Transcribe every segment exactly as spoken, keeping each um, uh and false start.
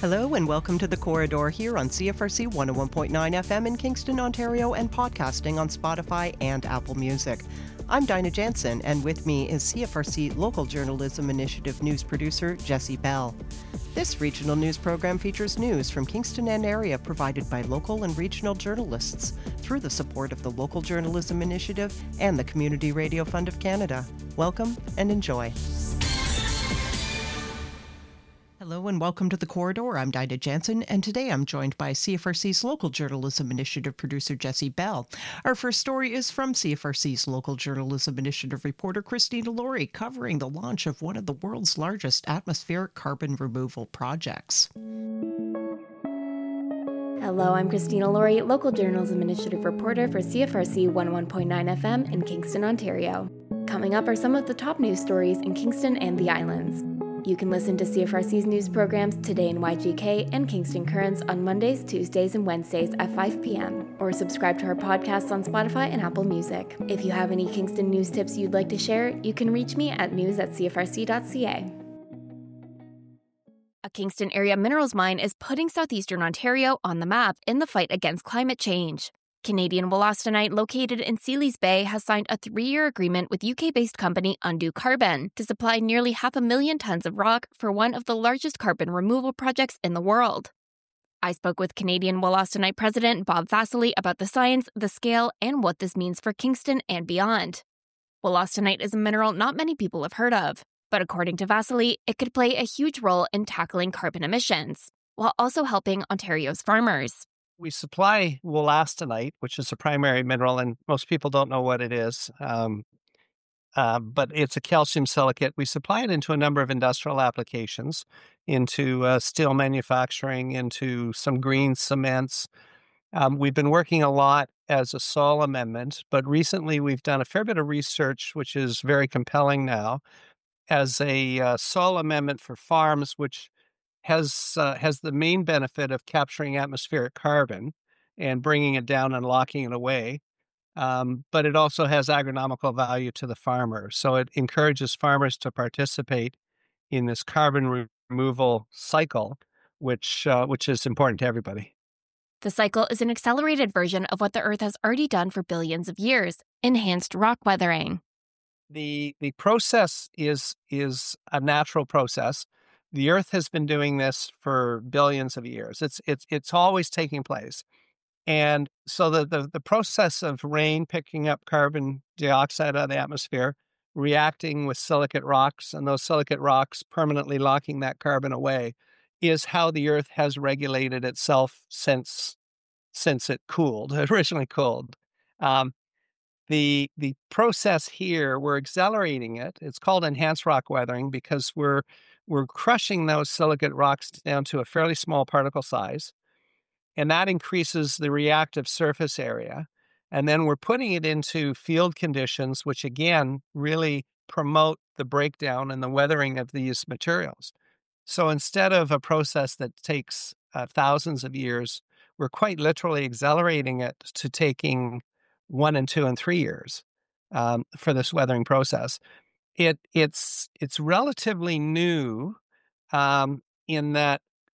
Hello and welcome to The Corridor here on C F R C one oh one point nine F M in Kingston, Ontario, and podcasting on Spotify and Apple Music. I'm Dinah Jansen, and with me is C F R C Local Journalism Initiative news producer Jessie Bell. This regional news program features news from Kingston and area provided by local and regional journalists through the support of the Local Journalism Initiative and the Community Radio Fund of Canada. Welcome and enjoy. Hello and welcome to The Corridor. I'm Dinah Jansen, and today I'm joined by C F R C's Local Journalism Initiative producer Jessie Bell. Our first story is from C F R C's Local Journalism Initiative reporter Christina Laurie, covering the launch of one of the world's largest atmospheric carbon removal projects. Hello, I'm Christina Laurie, Local Journalism Initiative reporter for C F R C one oh one point nine F M in Kingston, Ontario. Coming up are some of the top news stories in Kingston and the Islands. You can listen to C F R C's news programs Today in Y G K and Kingston Currents on Mondays, Tuesdays, and Wednesdays at five p.m. or subscribe to our podcasts on Spotify and Apple Music. If you have any Kingston news tips you'd like to share, you can reach me at news at c f r c dot c a. A Kingston area minerals mine is putting southeastern Ontario on the map in the fight against climate change. Canadian wollastonite located in Sealy's Bay has signed a three-year agreement with U K-based company Undo Carbon to supply nearly half a million tons of rock for one of the largest carbon removal projects in the world. I spoke with Canadian wollastonite president Bob Vasily about the science, the scale, and what this means for Kingston and beyond. Wollastonite is a mineral not many people have heard of, but according to Vasily, it could play a huge role in tackling carbon emissions, while also helping Ontario's farmers. We supply wollastonite, which is a primary mineral, and most people don't know what it is, um, uh, but it's a calcium silicate. We supply it into a number of industrial applications, into uh, steel manufacturing, into some green cements. Um, we've been working a lot as a soil amendment, but recently we've done a fair bit of research, which is very compelling now, as a uh, soil amendment for farms, which has uh, has the main benefit of capturing atmospheric carbon and bringing it down and locking it away. Um, but it also has agronomical value to the farmer. So it encourages farmers to participate in this carbon re- removal cycle, which uh, which is important to everybody. The cycle is an accelerated version of what the Earth has already done for billions of years, enhanced rock weathering. The the process is is a natural process. The Earth has been doing this for billions of years. It's it's it's always taking place. And so the, the, the process of rain picking up carbon dioxide out of the atmosphere, reacting with silicate rocks, and those silicate rocks permanently locking that carbon away, is how the Earth has regulated itself since since it cooled, originally cooled. Um, the the process here, we're accelerating it. It's called enhanced rock weathering because we're we're crushing those silicate rocks down to a fairly small particle size, and that increases the reactive surface area. And then we're putting it into field conditions, which again really promote the breakdown and the weathering of these materials. So instead of a process that takes uh, thousands of years, we're quite literally accelerating it to taking one and two and three years um, for this weathering process. It it's it's relatively new um, in that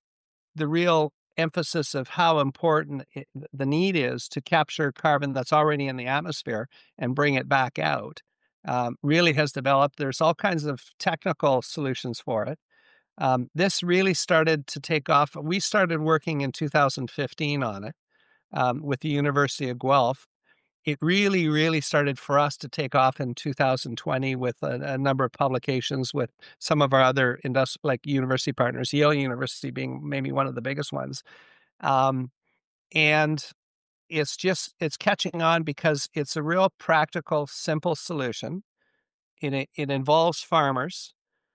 the real emphasis of how important it, the need is to capture carbon that's already in the atmosphere and bring it back out um, really has developed. There's all kinds of technical solutions for it. Um, this really started to take off. We started working in two thousand fifteen on it um, with the University of Guelph. It really, really started for us to take off in two thousand twenty with a, a number of publications with some of our other industri- like university partners, Yale University being maybe one of the biggest ones. Um, and it's just, it's catching on because it's a real practical, simple solution. It, it involves farmers.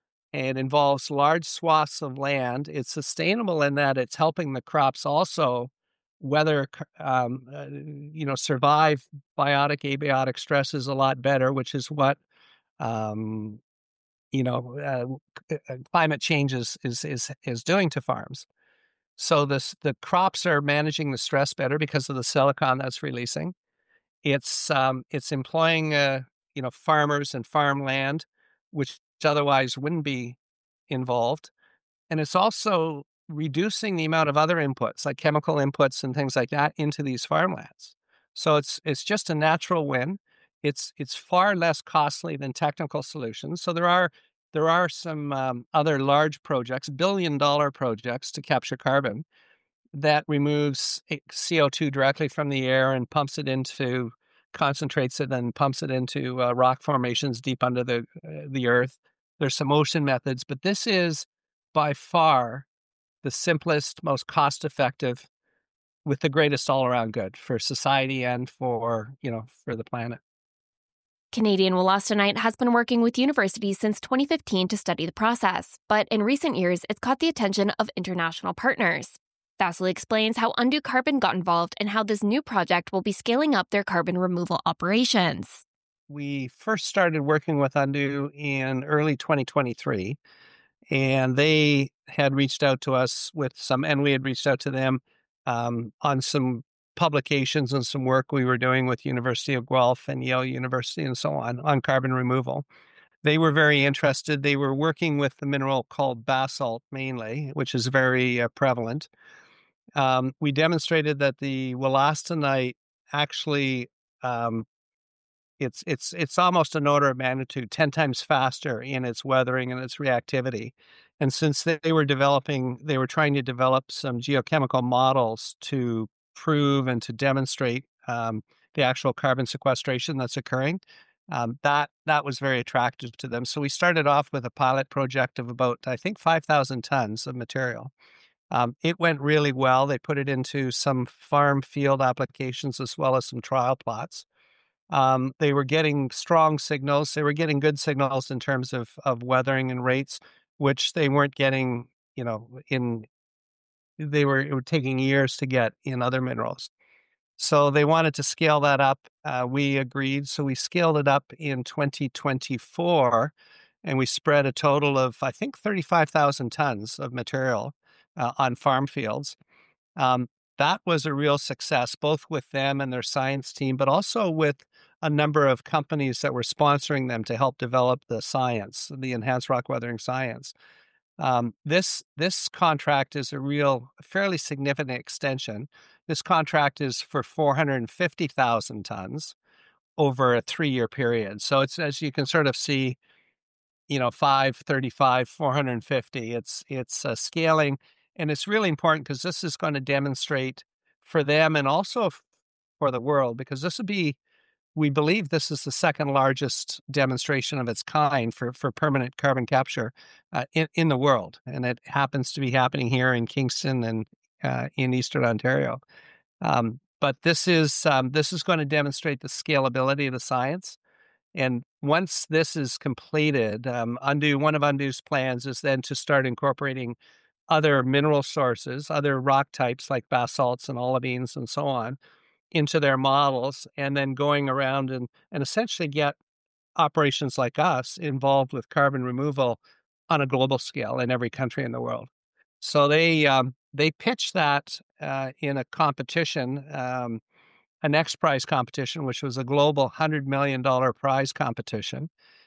It involves large swaths of land. It's sustainable in that it's helping the crops also weather, um, uh, you know, survive biotic, abiotic stresses a lot better, which is what, um, you know, uh, climate change is, is, is, is doing to farms. So this, the crops are managing the stress better because of the silicon that's releasing. It's, um, it's employing, uh, you know, farmers and farmland, which otherwise wouldn't be involved. And it's also reducing the amount of other inputs, like chemical inputs and things like that, into these farmlands. So it's it's just a natural win. It's it's far less costly than technical solutions. So there are there are some um, other large projects, billion dollar projects to capture carbon that removes C O two directly from the air and pumps it into, concentrates it and pumps it into uh, rock formations deep under the uh, the earth. There's some ocean methods, but this is by far the simplest, most cost-effective, with the greatest all-around good for society and for, you know, for the planet. Canadian Wollastonite has been working with universities since twenty fifteen to study the process, but in recent years, it's caught the attention of international partners. Vasily explains how Undo Carbon got involved and how this new project will be scaling up their carbon removal operations. We first started working with Undo in early twenty twenty-three, and they had reached out to us with some, and we had reached out to them um, on some publications and some work we were doing with University of Guelph and Yale University and so on, on carbon removal. They were very interested. They were working with the mineral called basalt mainly, which is very uh, prevalent. Um, we demonstrated that the wollastonite actually um, it's it's it's almost an order of magnitude ten times faster in its weathering and its reactivity. And since they were developing, they were trying to develop some geochemical models to prove and to demonstrate um, the actual carbon sequestration that's occurring. Um, that that was very attractive to them. So we started off with a pilot project of about, I think, five thousand tons of material. Um, it went really well. They put it into some farm field applications as well as some trial plots. Um, they were getting strong signals. They were getting good signals in terms of of weathering and rates, which they weren't getting, you know, in they were, it were taking years to get in other minerals. So they wanted to scale that up. Uh, we agreed. So we scaled it up in twenty twenty-four, and we spread a total of, I think, thirty-five thousand tons of material uh, on farm fields. Um, that was a real success, both with them and their science team, but also with a number of companies that were sponsoring them to help develop the science, the enhanced rock weathering science. Um, this this contract is a real, fairly significant extension. This contract is for four hundred fifty thousand tons over a three-year period. So it's, as you can sort of see, you know, five, thirty-five, four hundred fifty. It's it's uh, scaling, and it's really important because this is going to demonstrate for them and also f- for the world, because this would be, we believe this is the second largest demonstration of its kind for, for permanent carbon capture uh, in, in the world. And it happens to be happening here in Kingston and uh, in Eastern Ontario. Um, but this is um, this is going to demonstrate the scalability of the science. And once this is completed, um, Undo, one of Undo's plans is then to start incorporating other mineral sources, other rock types like basalts and olivines and so on, into their models, and then going around and, and essentially get operations like us involved with carbon removal on a global scale in every country in the world. So they um, they pitched that uh, in a competition, um, an X Prize competition, which was a global one hundred million dollars prize competition.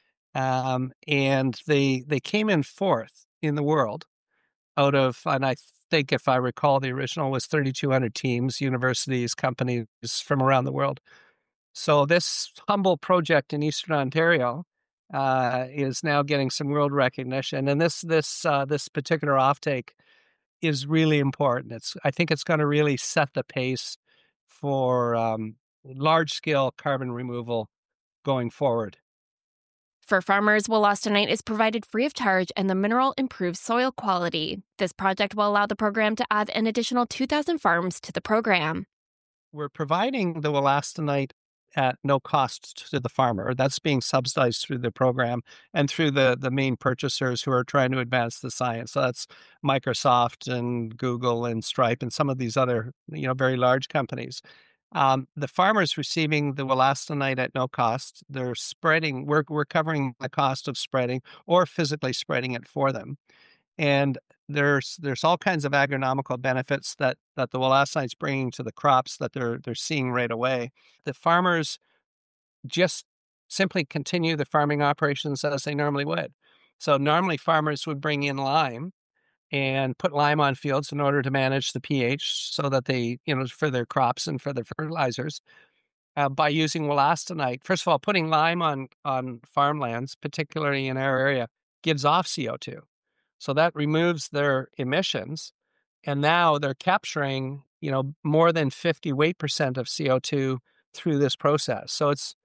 Um, and they they came in fourth in the world out of, and I think if I recall, the original was thirty-two hundred teams, universities, companies from around the world. So this humble project in Eastern Ontario uh, is now getting some world recognition, and this this uh, this particular offtake is really important. It's I think it's going to really set the pace for um, large scale carbon removal going forward. For farmers, wollastonite is provided free of charge and the mineral improves soil quality. This project will allow the program to add an additional two thousand farms to the program. We're providing the wollastonite at no cost to the farmer. That's being subsidized through the program and through the, the main purchasers who are trying to advance the science. So that's Microsoft and Google and Stripe and some of these other, you know, very large companies. Um, the farmers receiving the wollastonite at no cost. They're spreading, we're, we're covering the cost of spreading or physically spreading it for them. And there's there's all kinds of agronomical benefits that that the wollastonite's bringing to the crops that they're they're seeing right away. The farmers just simply continue the farming operations as they normally would. So normally farmers would bring in lime and put lime on fields in order to manage the pH so that they, you know, for their crops and for their fertilizers. Uh, by using wollastonite, first of all, putting lime on on farmlands, particularly in our area, gives off C O two. So that removes their emissions. And now they're capturing, you know, more than fifty weight percent of C O two through this process. So it's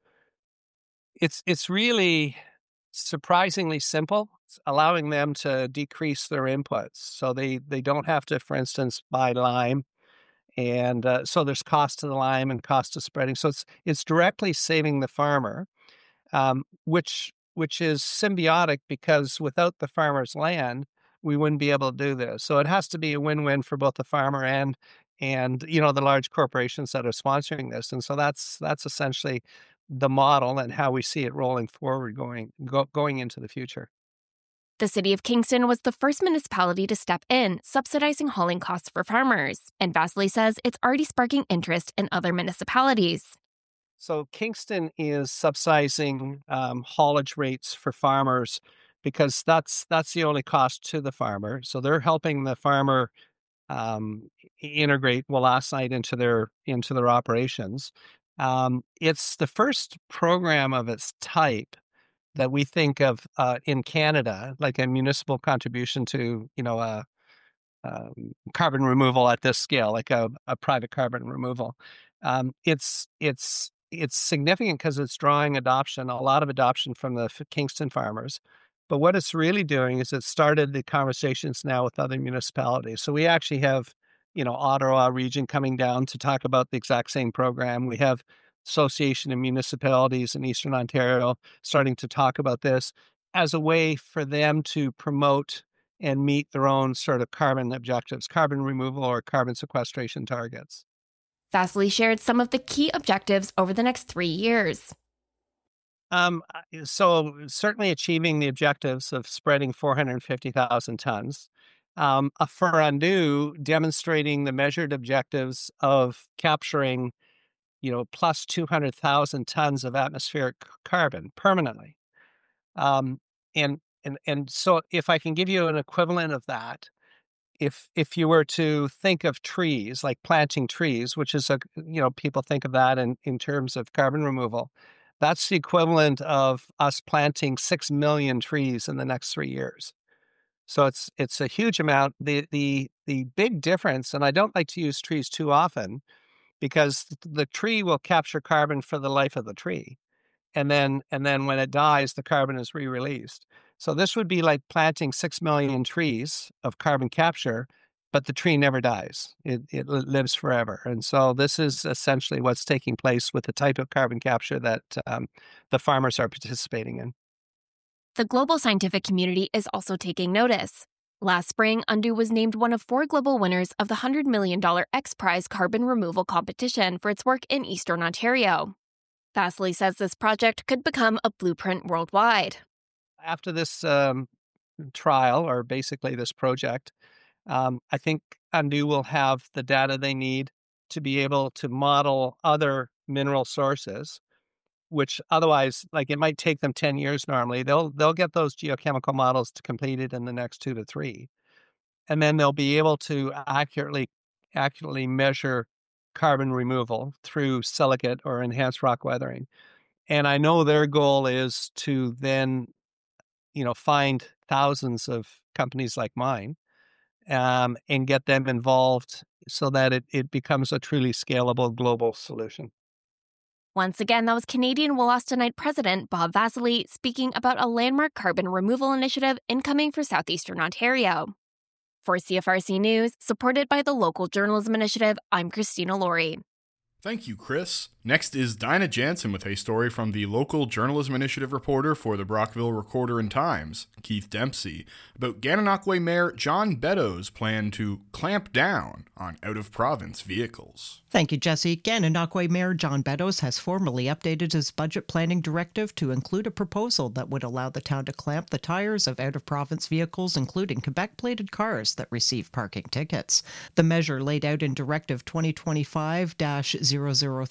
it's it's really surprisingly simple. It's allowing them to decrease their inputs. So they they don't have to, for instance, buy lime. And uh, so there's cost to the lime and cost to spreading. So it's it's directly saving the farmer, um, which which is symbiotic, because without the farmer's land, we wouldn't be able to do this. So it has to be a win-win for both the farmer and and you know the large corporations that are sponsoring this. And so that's that's essentially the model and how we see it rolling forward, going go, going into the future. The city of Kingston was the first municipality to step in, subsidizing hauling costs for farmers, and Vasily says it's already sparking interest in other municipalities. So Kingston is subsidizing um, haulage rates for farmers because that's that's the only cost to the farmer. So they're helping the farmer um, integrate wollastonite into their into their operations. Um, it's the first program of its type that we think of uh, in Canada, like a municipal contribution to, you know, a, um, carbon removal at this scale, like a, a private carbon removal. Um, it's it's it's significant because it's drawing adoption, a lot of adoption from the Kingston farmers. But what it's really doing is it started the conversations now with other municipalities. So we actually have, you know, Ottawa region coming down to talk about the exact same program. We have Association of Municipalities in Eastern Ontario starting to talk about this as a way for them to promote and meet their own sort of carbon objectives, carbon removal or carbon sequestration targets. Vasily shared some of the key objectives over the next three years. Um, so certainly achieving the objectives of spreading four hundred fifty thousand tons. Um, for Andu, demonstrating the measured objectives of capturing, you know, plus two hundred thousand tons of atmospheric carbon permanently. Um, and, and, and so if I can give you an equivalent of that, if, if you were to think of trees, like planting trees, which is a, you know, people think of that in, in terms of carbon removal, that's the equivalent of us planting six million trees in the next three years. So it's, it's a huge amount. The, the, the big difference, and I don't like to use trees too often, because the tree will capture carbon for the life of the tree. And then, and then when it dies, the carbon is re-released. So this would be like planting six million trees of carbon capture, but the tree never dies. It, it lives forever. And so this is essentially what's taking place with the type of carbon capture that um, the farmers are participating in. The global scientific community is also taking notice. Last spring, Andu was named one of four global winners of the one hundred million dollars X Prize carbon removal competition for its work in Eastern Ontario. Vasily says this project could become a blueprint worldwide. After this um, trial, or basically this project, um, I think Andu will have the data they need to be able to model other mineral sources, which otherwise, like, it might take them ten years normally. They'll they'll get those geochemical models to completed in the next two to three. And then they'll be able to accurately accurately measure carbon removal through silicate or enhanced rock weathering. And I know their goal is to then, you know, find thousands of companies like mine um, and get them involved so that it, it becomes a truly scalable global solution. Once again, that was Canadian Wollastonite President Bob Vasily speaking about a landmark carbon removal initiative incoming for southeastern Ontario. For C F R C News, supported by the Local Journalism Initiative, I'm Christina Laurie. Thank you, Chris. Next is Dinah Jansen with a story from the Local Journalism Initiative reporter for the Brockville Recorder and Times, Keith Dempsey, about Gananoque Mayor John Beddoes' plan to clamp down on out-of-province vehicles. Thank you, Jesse. Gananoque Mayor John Beddoes has formally updated his budget planning directive to include a proposal that would allow the town to clamp the tires of out-of-province vehicles, including Quebec-plated cars that receive parking tickets. The measure laid out in Directive twenty twenty-five dash zero zero three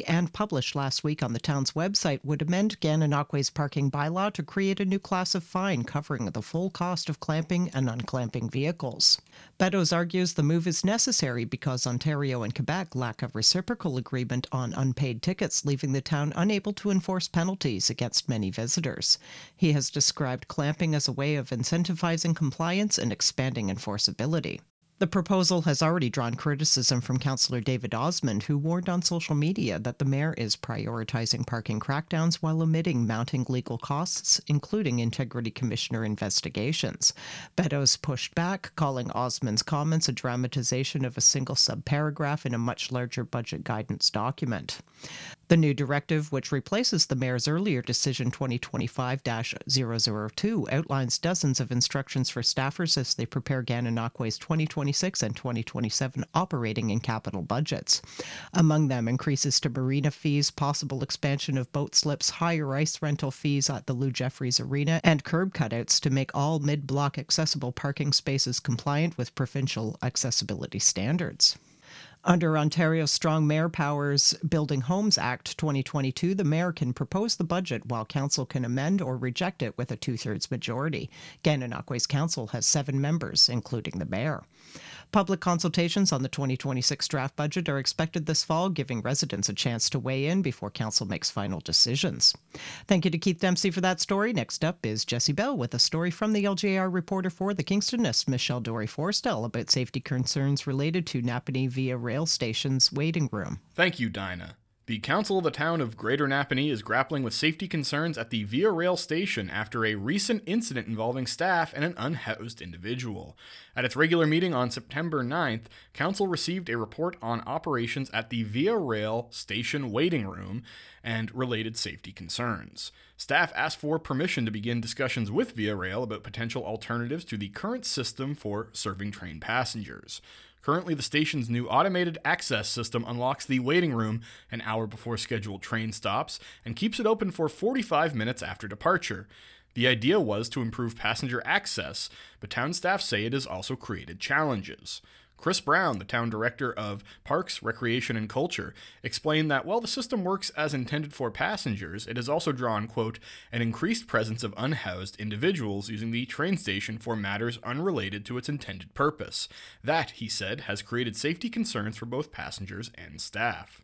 and published last week on the town's website would amend Gananoque's parking bylaw to create a new class of fine covering the full cost of clamping and unclamping vehicles. Beddoes argues the move is necessary because Ontario and Quebec lack a reciprocal agreement on unpaid tickets, leaving the town unable to enforce penalties against many visitors. He has described clamping as a way of incentivizing compliance and expanding enforceability. The proposal has already drawn criticism from Councillor David Osmond, who warned on social media that the mayor is prioritizing parking crackdowns while omitting mounting legal costs, including Integrity Commissioner investigations. Beddoes pushed back, calling Osmond's comments a dramatization of a single subparagraph in a much larger budget guidance document. The new directive, which replaces the mayor's earlier decision twenty twenty-five dash zero zero two, outlines dozens of instructions for staffers as they prepare Gananoque's twenty twenty-six and twenty twenty-seven operating and capital budgets. Among them, increases to marina fees, possible expansion of boat slips, higher ice rental fees at the Lou Jeffries Arena, and curb cutouts to make all mid-block accessible parking spaces compliant with provincial accessibility standards. Under Ontario's Strong Mayor Powers Building Homes Act twenty twenty-two, the mayor can propose the budget while council can amend or reject it with a two-thirds majority. Gananoque's council has seven members, including the mayor. Public consultations on the twenty twenty-six draft budget are expected this fall, giving residents a chance to weigh in before council makes final decisions. Thank you to Keith Dempsey for that story. Next up is Jesse Bell with a story from the L J R reporter for the Kingstonists, Michelle Dory-Forstell, about safety concerns related to Napanee Via Rail Station's waiting room. Thank you, Dinah. The Council of the Town of Greater Napanee is grappling with safety concerns at the Via Rail station after a recent incident involving staff and an unhoused individual. At its regular meeting on September ninth, Council received a report on operations at the Via Rail station waiting room and related safety concerns. Staff asked for permission to begin discussions with Via Rail about potential alternatives to the current system for serving train passengers. Currently, the station's new automated access system unlocks the waiting room an hour before scheduled train stops and keeps it open for forty-five minutes after departure. The idea was to improve passenger access, but town staff say it has also created challenges. Chris Brown, the town director of Parks, Recreation, and Culture, explained that while the system works as intended for passengers, it has also drawn, quote, an increased presence of unhoused individuals using the train station for matters unrelated to its intended purpose. That, he said, has created safety concerns for both passengers and staff.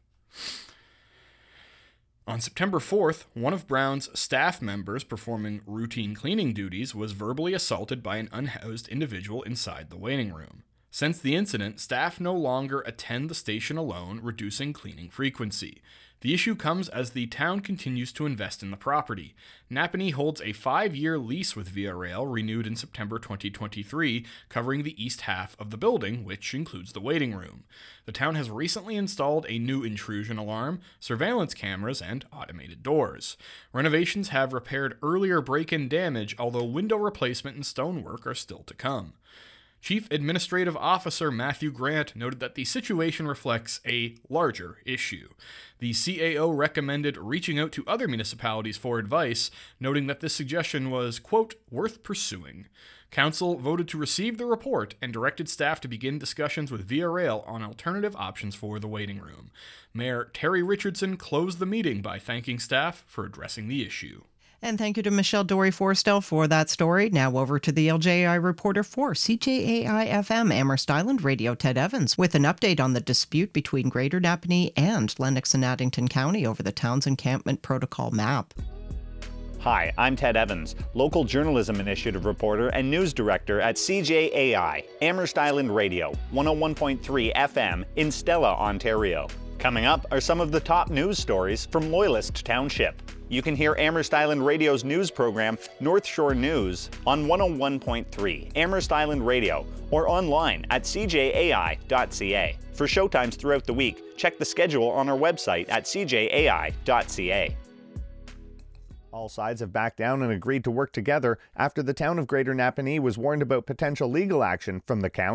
On September fourth, one of Brown's staff members performing routine cleaning duties was verbally assaulted by an unhoused individual inside the waiting room. Since the incident, staff no longer attend the station alone, reducing cleaning frequency. The issue comes as the town continues to invest in the property. Napanee holds a five-year lease with Via Rail, renewed in September twenty twenty-three, covering the east half of the building, which includes the waiting room. The town has recently installed a new intrusion alarm, surveillance cameras, and automated doors. Renovations have repaired earlier break-in damage, although window replacement and stonework are still to come. Chief Administrative Officer Matthew Grant noted that the situation reflects a larger issue. The C A O recommended reaching out to other municipalities for advice, noting that this suggestion was, quote, worth pursuing. Council voted to receive the report and directed staff to begin discussions with Via Rail on alternative options for the waiting room. Mayor Terry Richardson closed the meeting by thanking staff for addressing the issue. And thank you to Michelle Dory-Forstell for that story. Now over to the L J A I reporter for C J A I F M Amherst Island Radio, Ted Evans, with an update on the dispute between Greater Napanee and Lennox and Addington County over the town's encampment protocol map. Hi, I'm Ted Evans, local journalism initiative reporter and news director at C J A I, Amherst Island Radio, one oh one point three F M in Stella, Ontario. Coming up are some of the top news stories from Loyalist Township. You can hear Amherst Island Radio's news program, North Shore News, on one oh one point three Amherst Island Radio or online at c j a i dot c a. For showtimes throughout the week, check the schedule on our website at c j a i dot c a. All sides have backed down and agreed to work together after the town of Greater Napanee was warned about potential legal action from the county.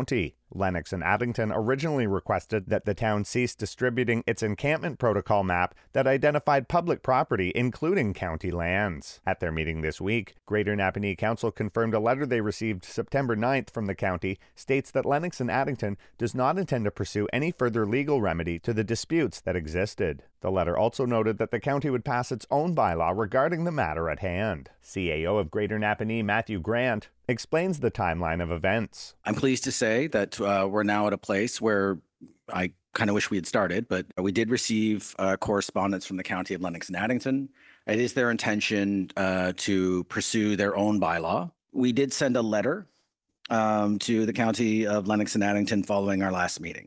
Lennox and Addington originally requested that the town cease distributing its encampment protocol map that identified public property, including county lands. At their meeting this week, Greater Napanee Council confirmed a letter they received September ninth from the county states that Lennox and Addington does not intend to pursue any further legal remedy to the disputes that existed. The letter also noted that the county would pass its own bylaw regarding the matter at hand. C A O of Greater Napanee, Matthew Grant, explains the timeline of events. I'm pleased to say that uh, we're now at a place where I kind of wish we had started, but we did receive uh, correspondence from the County of Lennox and Addington. It is their intention uh, to pursue their own bylaw. We did send a letter um, to the County of Lennox and Addington following our last meeting.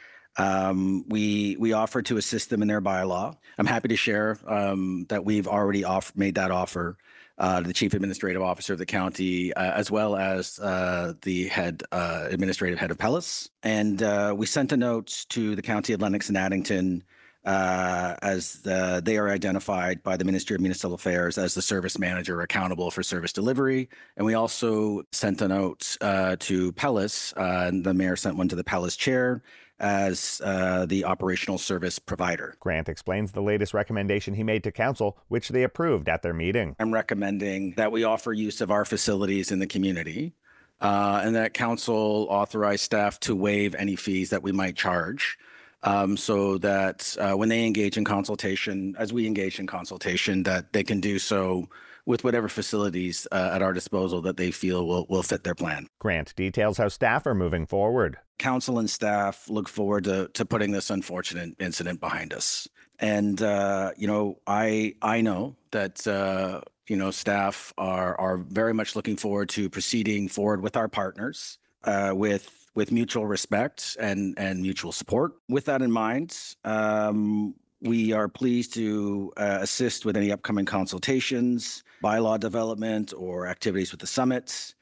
Um, we we offered to assist them in their bylaw. I'm happy to share um, that we've already off- made that offer uh, to the Chief Administrative Officer of the county, uh, as well as uh, the head uh, administrative head of Pellis. And uh, we sent a note to the County of Lennox and Addington uh, as the, they are identified by the Ministry of Municipal Affairs as the service manager accountable for service delivery. And we also sent a note uh, to Pellis, uh, and the mayor sent one to the Pellis chair, as uh, the operational service provider. Grant explains the latest recommendation he made to council, which they approved at their meeting. I'm recommending that we offer use of our facilities in the community uh, and that council authorize staff to waive any fees that we might charge um, so that uh, when they engage in consultation, as we engage in consultation, that they can do so with whatever facilities uh, at our disposal that they feel will, will fit their plan. Grant details how staff are moving forward. Council and staff look forward to, to putting this unfortunate incident behind us. And, uh, you know, I I know that, uh, you know, staff are are very much looking forward to proceeding forward with our partners uh, with with mutual respect and, and mutual support. With that in mind, um, we are pleased to uh, assist with any upcoming consultations, bylaw development, or activities with the summit.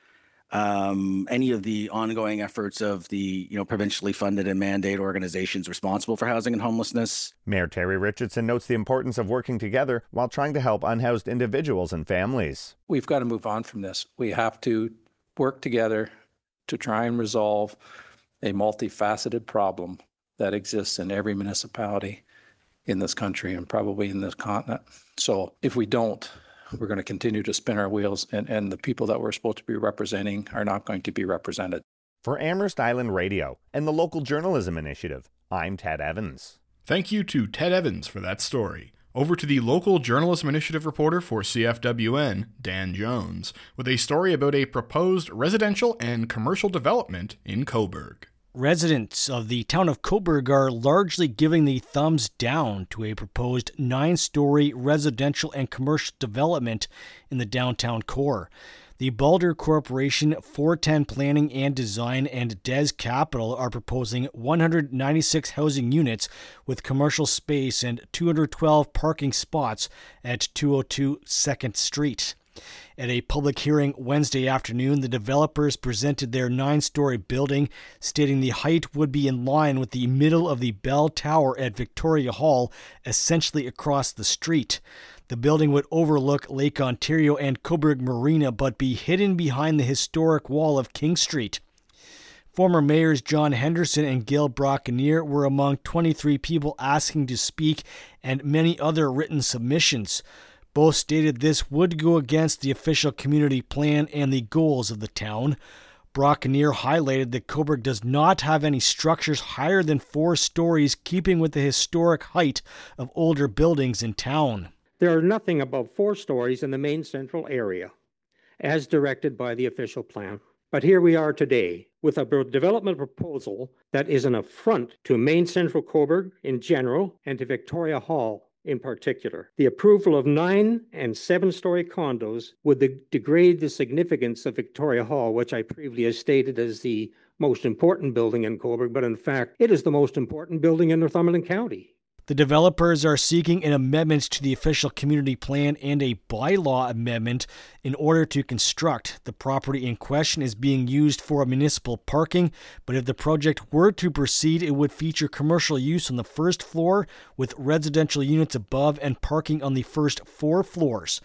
Um, any of the ongoing efforts of the, you know, provincially funded and mandate organizations responsible for housing and homelessness. Mayor Terry Richardson notes the importance of working together while trying to help unhoused individuals and families. We've got to move on from this. We have to work together to try and resolve a multifaceted problem that exists in every municipality in this country and probably in this continent. So if we don't, we're going to continue to spin our wheels, and, and the people that we're supposed to be representing are not going to be represented. For Amherst Island Radio and the Local Journalism Initiative, I'm Ted Evans. Thank you to Ted Evans for that story. Over to the Local Journalism Initiative reporter for C F W N, Dan Jones, with a story about a proposed residential and commercial development in Cobourg. Residents of the town of Cobourg are largely giving the thumbs down to a proposed nine-story residential and commercial development in the downtown core. The Balder Corporation, four ten Planning and Design, and Des Capital are proposing one hundred ninety-six housing units with commercial space and two hundred twelve parking spots at two oh two second Street. At a public hearing Wednesday afternoon, the developers presented their nine-story building, stating the height would be in line with the middle of the Bell Tower at Victoria Hall, essentially across the street. The building would overlook Lake Ontario and Cobourg Marina, but be hidden behind the historic wall of King Street. Former mayors John Henderson and Gail Brocanier were among twenty-three people asking to speak, and many other written submissions. Both stated this would go against the official community plan and the goals of the town. Brocanier highlighted that Cobourg does not have any structures higher than four stories, keeping with the historic height of older buildings in town. There are nothing above four stories in the main central area, as directed by the official plan. But here we are today with a development proposal that is an affront to main central Cobourg in general and to Victoria Hall in particular. The approval of nine and seven-story condos would de- degrade the significance of Victoria Hall, which I previously stated as the most important building in Cobourg, but in fact, it is the most important building in Northumberland County. The developers are seeking an amendment to the official community plan and a bylaw amendment in order to construct. The property in question is being used for municipal parking, but if the project were to proceed, it would feature commercial use on the first floor with residential units above and parking on the first four floors.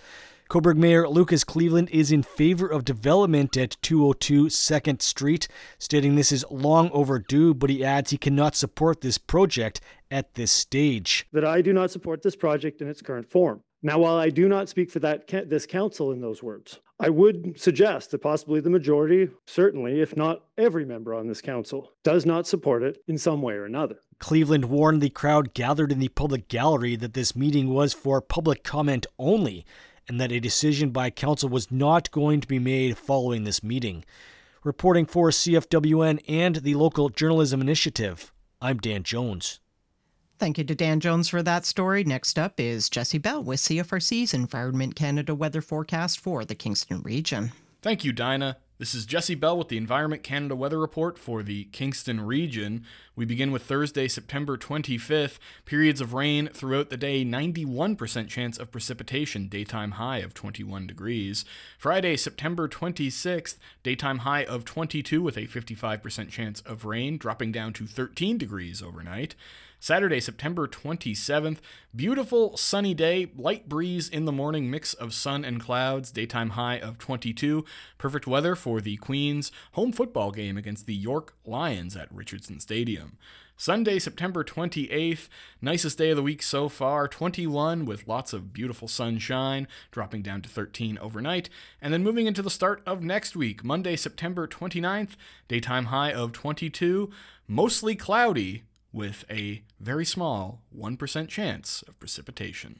Cobourg Mayor Lucas Cleveland is in favor of development at two oh two second Street, stating this is long overdue, but he adds he cannot support this project at this stage. That I do not support this project in its current form. Now, while I do not speak for that this council in those words, I would suggest that possibly the majority, certainly, if not every member on this council, does not support it in some way or another. Cleveland warned the crowd gathered in the public gallery that this meeting was for public comment only, and that a decision by council was not going to be made following this meeting. Reporting for C F W N and the Local Journalism Initiative, I'm Dan Jones. Thank you to Dan Jones for that story. Next up is Jesse Bell with C F R C's Environment Canada weather forecast for the Kingston region. Thank you, Dinah. This is Jesse Bell with the Environment Canada weather report for the Kingston region. We begin with Thursday, September twenty-fifth. Periods of rain throughout the day, ninety-one percent chance of precipitation, daytime high of twenty-one degrees. Friday, September twenty-sixth, daytime high of twenty-two with a fifty-five percent chance of rain, dropping down to thirteen degrees overnight. Saturday, September twenty-seventh, beautiful sunny day, light breeze in the morning, mix of sun and clouds, daytime high of twenty-two. Perfect weather for the Queen's home football game against the York Lions at Richardson Stadium. Sunday, September twenty-eighth, nicest day of the week so far, twenty-one with lots of beautiful sunshine, dropping down to thirteen overnight. And then moving into the start of next week, Monday, September twenty-ninth, daytime high of twenty-two, mostly cloudy, with a very small one percent chance of precipitation.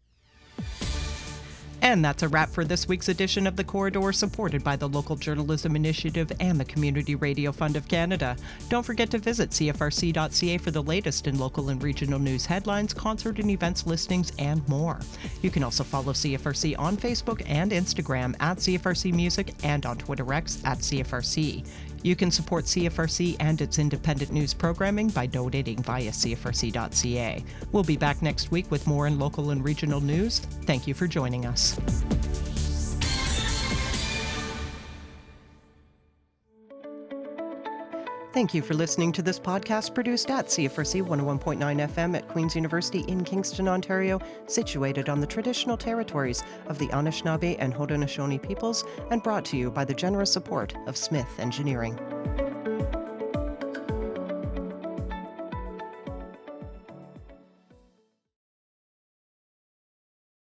And that's a wrap for this week's edition of The Corridor, supported by the Local Journalism Initiative and the Community Radio Fund of Canada. Don't forget to visit C F R C dot C A for the latest in local and regional news headlines, concert and events listings, and more. You can also follow C F R C on Facebook and Instagram at C F R C Music and on Twitter X at C F R C. You can support C F R C and its independent news programming by donating via C F R C dot C A. We'll be back next week with more in local and regional news. Thank you for joining us. Thank you for listening to this podcast produced at C F R C one oh one point nine F M at Queen's University in Kingston, Ontario, situated on the traditional territories of the Anishinaabe and Haudenosaunee peoples, and brought to you by the generous support of Smith Engineering.